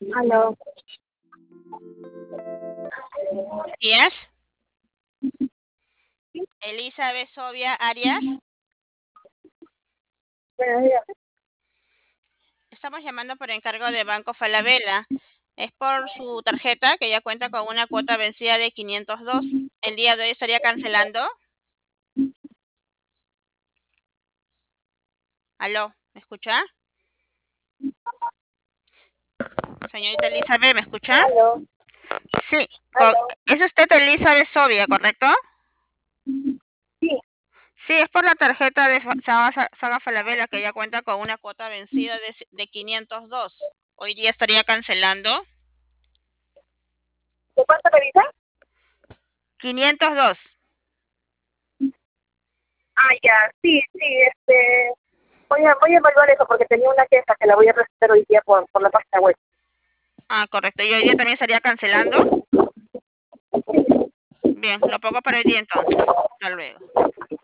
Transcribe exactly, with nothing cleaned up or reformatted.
Aló. Días. Elizabeth Sovia Arias. Buenos días. Estamos llamando por encargo de Banco Falabella. Es por su tarjeta que ya cuenta con una cuota vencida de quinientos dos. El día de hoy estaría cancelando. Aló, ¿me escucha? Señorita Elizabeth, ¿me escucha? Aló. Sí. co- Aló. Es usted Elizabeth Sovia, ¿correcto? Sí. Sí, es por la tarjeta de Fa- Saga, Saga Falabella que ya cuenta con una cuota vencida de, de quinientos dos. Hoy día estaría cancelando. ¿De cuánto me dice? quinientos dos. Ah, ya. Sí, sí, este... Voy a, voy a evaluar eso porque tenía una queja que la voy a resolver hoy día por, por la página web. Ah, correcto. ¿Y hoy día también estaría cancelando? Bien, lo pongo para hoy día entonces. Hasta luego.